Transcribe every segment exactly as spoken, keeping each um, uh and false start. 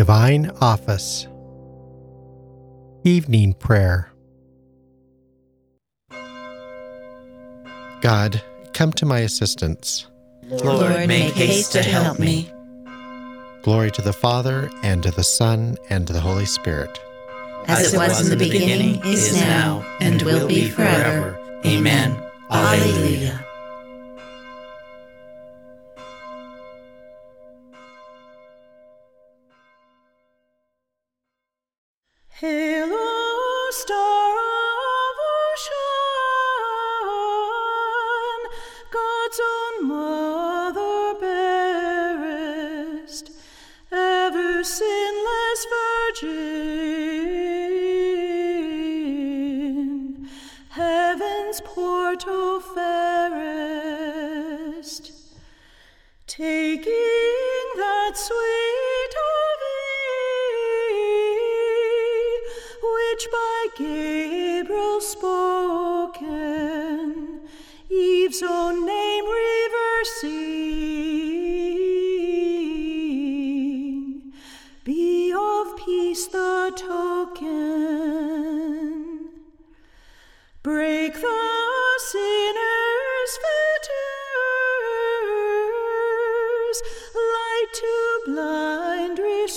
Divine Office. Evening Prayer. God, come to my assistance. Lord, make haste to help me. Glory to the Father, and to the Son, and to the Holy Spirit. As it was in the beginning, is now, and will be forever. Amen. Alleluia. Hail, O star of ocean, God's own mother bearest, ever sinless virgin, heaven's port, O fairest, taking that sweet which by Gabriel spoken, Eve's own name reversing, be of peace the token. Break the sinner's fetters, light to blind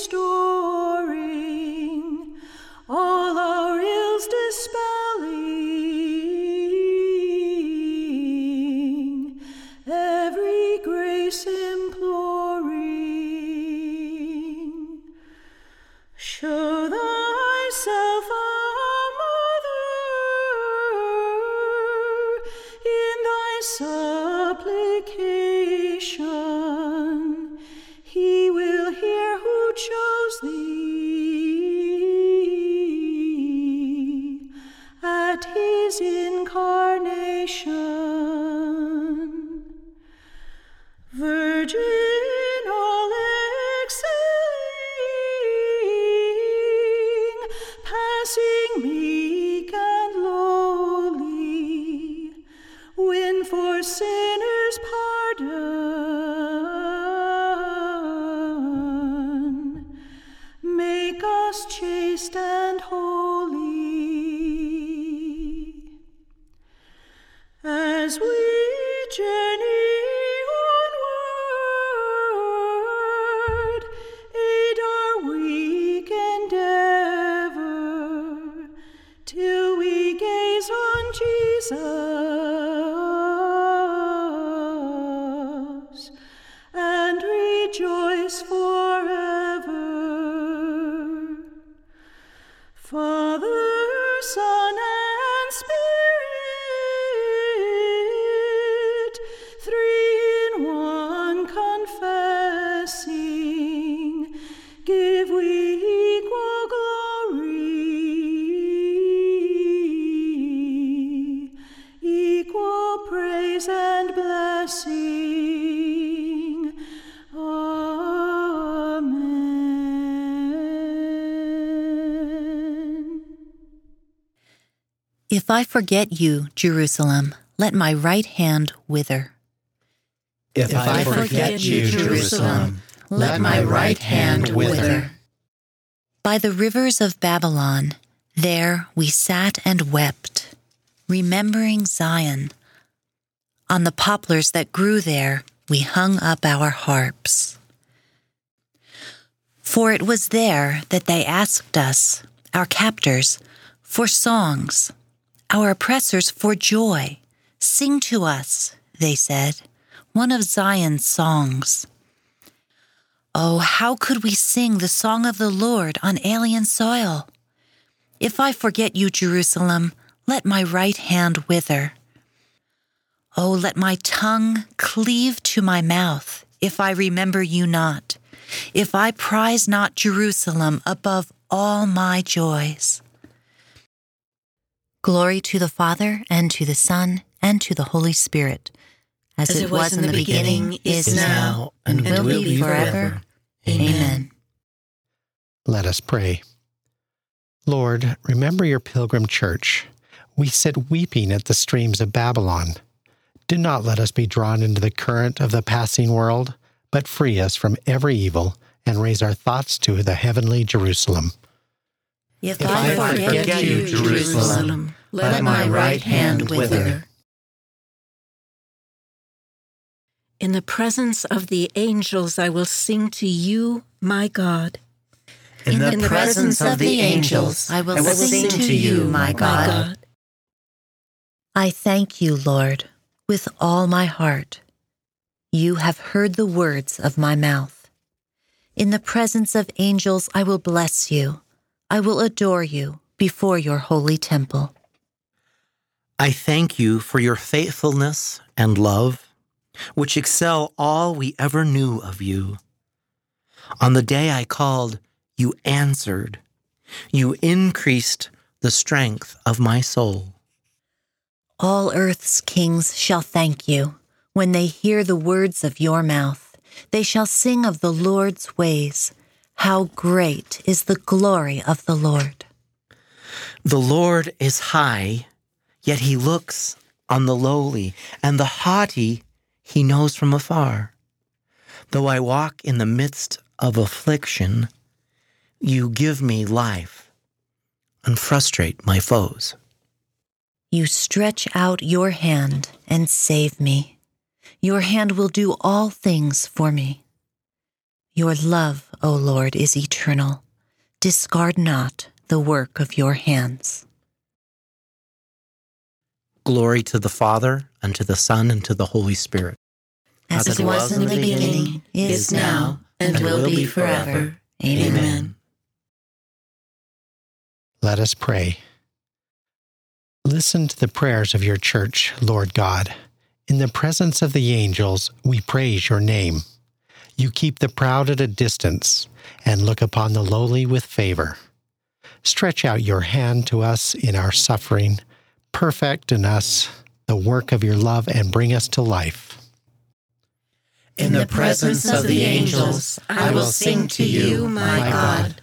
restoring, all our ills dispelling, every grace imploring. Show thyself a mother in thy supplication. He will hear who chose thee at his incarnation. Virgin all excelling, passing meek and lowly, win for sinners pardon, make us chaste and holy. As we journey onward, aid our weak endeavor, till we gaze on Jesus and rejoice forever. Father, Son, and Spirit, three in one confessing, give we equal glory, equal praise and blessing. Amen. If I forget you, Jerusalem, let my right hand wither. If, if I forget you, Jerusalem, let my right hand wither. By the rivers of Babylon, there we sat and wept, remembering Zion. On the poplars that grew there, we hung up our harps. For it was there that they asked us, our captors, for songs, our oppressors for joy. Sing to us, they said, one of Zion's songs. Oh, how could we sing the song of the Lord on alien soil? If I forget you, Jerusalem, let my right hand wither. Oh, let my tongue cleave to my mouth, if I remember you not, if I prize not Jerusalem above all my joys. Glory to the Father, and to the Son, and to the Holy Spirit, as, as it was in the beginning, is now, and will be forever. Amen. Let us pray. Lord, remember your pilgrim church. We sit weeping at the streams of Babylon. Do not let us be drawn into the current of the passing world, but free us from every evil and raise our thoughts to the heavenly Jerusalem. If, If I, I forget, forget you, you, Jerusalem, Jerusalem, let my right hand wither. In the presence of the angels, I will sing to you, my God. In the, In the presence of the angels, I will, I will sing, sing to you, my My God. God. I thank you, Lord, with all my heart. You have heard the words of my mouth. In the presence of angels, I will bless you. I will adore you before your holy temple. I thank you for your faithfulness and love, which excel all we ever knew of you. On the day I called, you answered. You increased the strength of my soul. All earth's kings shall thank you when they hear the words of your mouth. They shall sing of the Lord's ways. How great is the glory of the Lord. The Lord is high, yet he looks on the lowly, and the haughty he knows from afar. Though I walk in the midst of affliction, you give me life and frustrate my foes. You stretch out your hand and save me. Your hand will do all things for me. Your love, O Lord, is eternal. Discard not the work of your hands. Glory to the Father, and to the Son, and to the Holy Spirit. As, As it was in the beginning, is now, and will be forever. Amen. Let us pray. Listen to the prayers of your church, Lord God. In the presence of the angels, we praise your name. You keep the proud at a distance and look upon the lowly with favor. Stretch out your hand to us in our suffering. Perfect in us the work of your love and bring us to life. In the presence of the angels, I will sing to you, my God.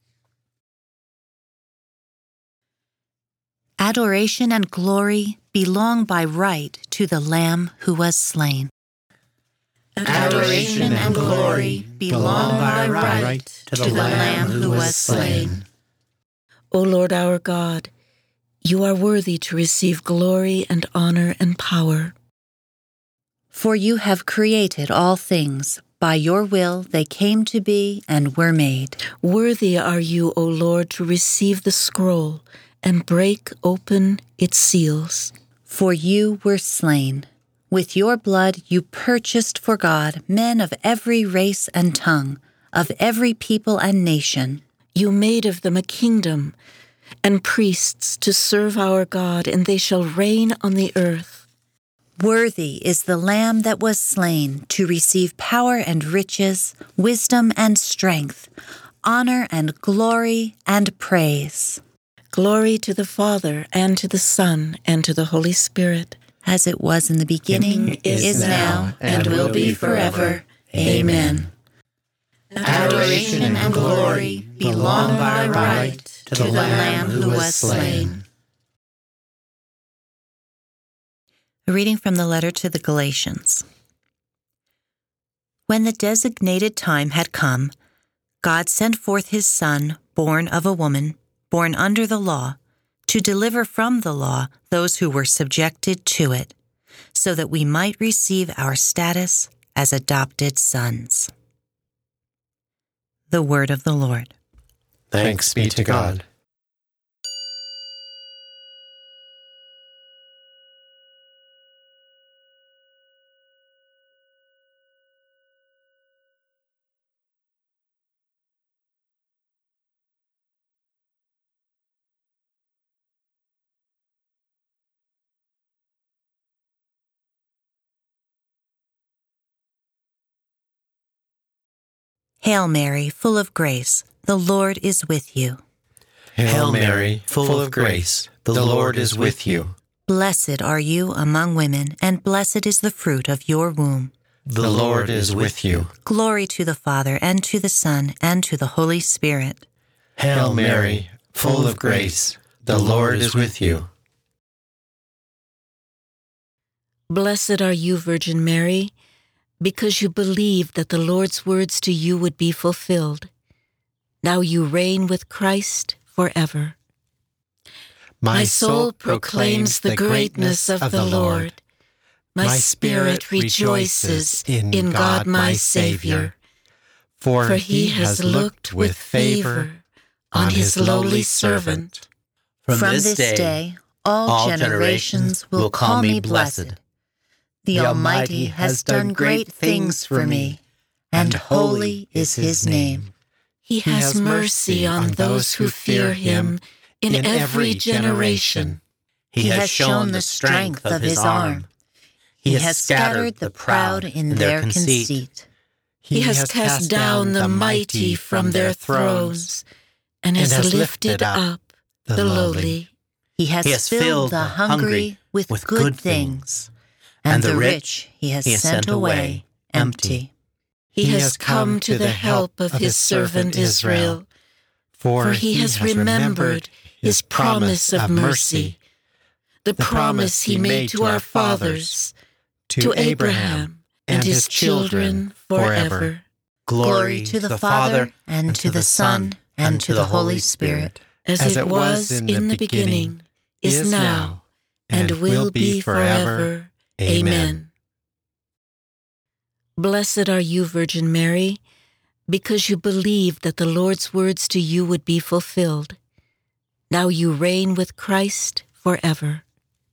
Adoration and glory belong by right to the Lamb who was slain. Adoration and glory belong by right to the Lamb who was slain. O Lord our God, you are worthy to receive glory and honor and power. For you have created all things. By your will they came to be and were made. Worthy are you, O Lord, to receive the scroll and break open its seals. For you were slain. With your blood you purchased for God men of every race and tongue, of every people and nation. You made of them a kingdom and priests to serve our God, and they shall reign on the earth. Worthy is the Lamb that was slain to receive power and riches, wisdom and strength, honor and glory and praise. Glory to the Father, and to the Son, and to the Holy Spirit. As it was in the beginning, Is, is now, and will be forever. Amen. Adoration and glory belong by right to the Lamb who was slain. A reading from the letter to the Galatians. When the designated time had come, God sent forth his Son, born of a woman, born under the law, to deliver from the law those who were subjected to it, so that we might receive our status as adopted sons. The word of the Lord. Thanks be to God. Hail Mary, full of grace, the Lord is with you. Hail Mary, full of grace, the Lord is with you. Blessed are you among women, and blessed is the fruit of your womb. The Lord is with you. Glory to the Father, and to the Son, and to the Holy Spirit. Hail Mary, full of grace, the Lord is with you. Blessed are you, Virgin Mary. because you believed that the Lord's words to you would be fulfilled. Now you reign with Christ forever. My soul proclaims the greatness of the Lord. My spirit rejoices in God my Savior, for he has looked with favor on his lowly servant. From this day, all generations will call me blessed. The Almighty has done great things for me, and holy is his name. He has mercy on those who fear him in every generation. He has shown the strength of his arm. He has scattered the proud in their conceit. He has cast down the mighty from their thrones, and has lifted up the lowly. He has filled the hungry with good things, and the rich he has sent away empty. He has come to the help of his servant Israel, for he has remembered his promise of mercy, the promise he made to our fathers, to Abraham and his children forever. Glory to the Father, and to the Son, and to the Holy Spirit, as it was in the beginning, is now, and will be forever. Amen. Blessed are you, Virgin Mary, because you believed that the Lord's words to you would be fulfilled. Now you reign with Christ forever.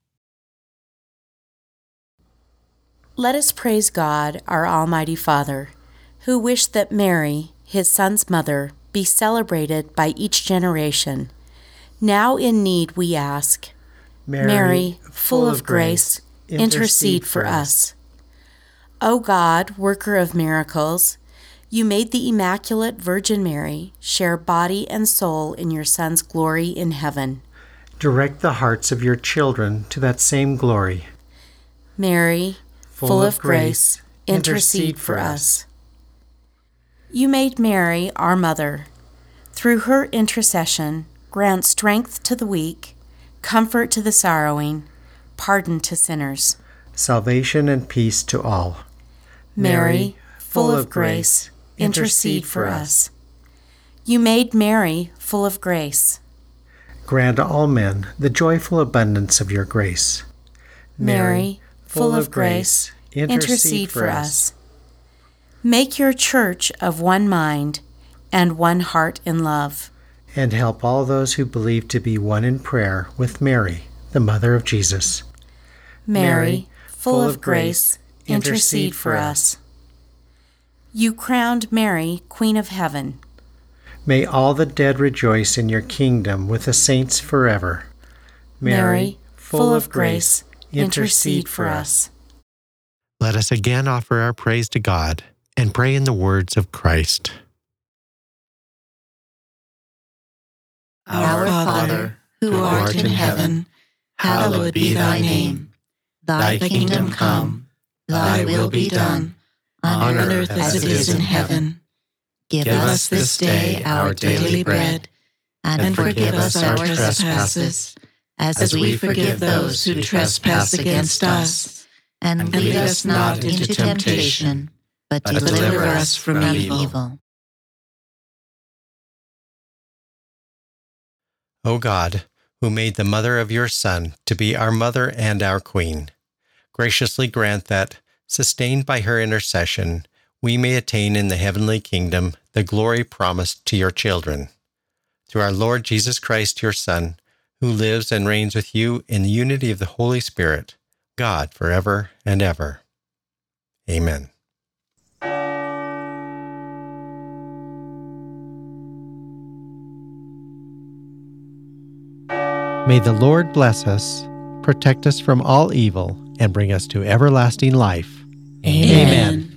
Let us praise God, our Almighty Father, who wished that Mary, his Son's mother, be celebrated by each generation. Now in need we ask, Mary, Mary full of grace, intercede for us. O God, worker of miracles, you made the Immaculate Virgin Mary share body and soul in your Son's glory in heaven. Direct the hearts of your children to that same glory. Mary, full of grace, intercede for us. You made Mary our mother. Through her intercession, grant strength to the weak, comfort to the sorrowing, pardon to sinners. Salvation and peace to all. Mary, full of grace, intercede for us. You made Mary full of grace. Grant all men the joyful abundance of your grace. Mary, full of grace, intercede for us. Make your church of one mind and one heart in love. And help all those who believe to be one in prayer with Mary, the Mother of Jesus. Mary, full of grace, intercede for us. You crowned Mary Queen of Heaven. May all the dead rejoice in your kingdom with the saints forever. Mary, full of grace, intercede for us. Let us again offer our praise to God and pray in the words of Christ. Our Father, who art in heaven, hallowed be thy name. Thy kingdom come, thy will be done, on earth as it is in heaven. Give us this day our daily bread, and forgive us our trespasses, as we forgive those who trespass against us. And lead us not into temptation, but deliver us from evil. O God, who made the mother of your Son to be our mother and our Queen, graciously grant that, sustained by her intercession, we may attain in the heavenly kingdom the glory promised to your children. Through our Lord Jesus Christ, your Son, who lives and reigns with you in the unity of the Holy Spirit, God, forever and ever. Amen. May the Lord bless us, protect us from all evil, and bring us to everlasting life. Amen. Amen.